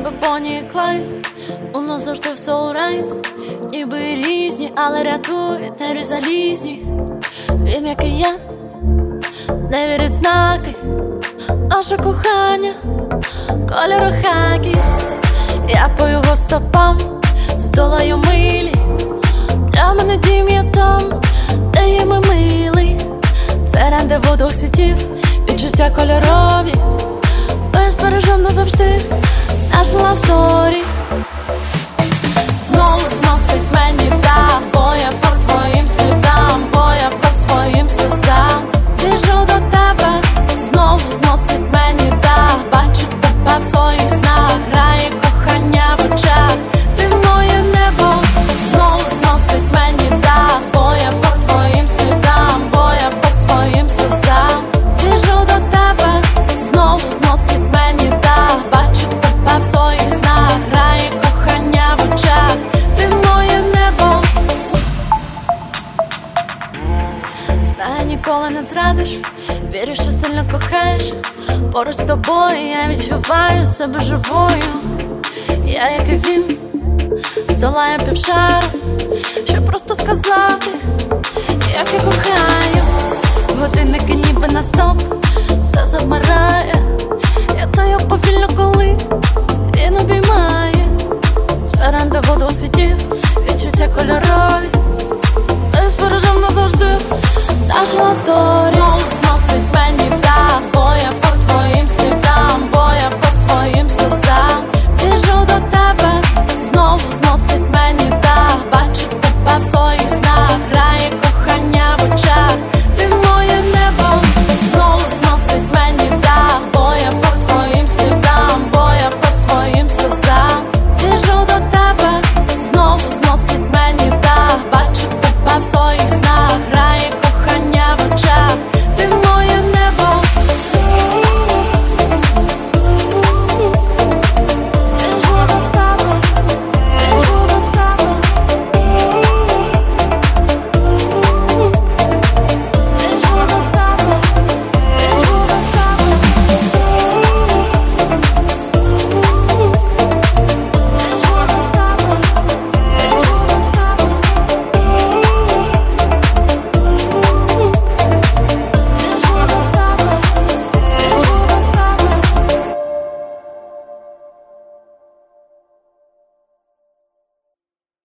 ніби Бонні і Клайд, у нас завжди все урайт. Ніби різні, але рятує двері залізні. Він, як і я, не вірить знаки. Наше кохання кольору хакі. Я по його стопам здолаю милі. Для мене дім є там, де є ми милий. Це рандеву двох світів, відчуття кольорові. Ми збережем назавжди наш love story. Знову зносить мені дам, бо я по твоїм слідам, бо я по своїм сльозам. Біжу до тебе, знову зносить мені дам. Бачу тебе в своїх снах, грає кохання в очах. Ти моє небо, знову зносить мені дам, бо я по твоїм слідам, бо я по своїм сльозам. Біжу до тебе, знову зносить мені дам. Бачу тебе в своїх снах, грає кохання в очах. Ти моє небо. Знаю, ніколи не зрадиш, вірю, що сильно кохаєш. Поруч з тобою я відчуваю себе живою. Я, як і він, здолаю півшару, щоб просто сказати, як я кохаю. Годинники ніби на стоп, все завмирає.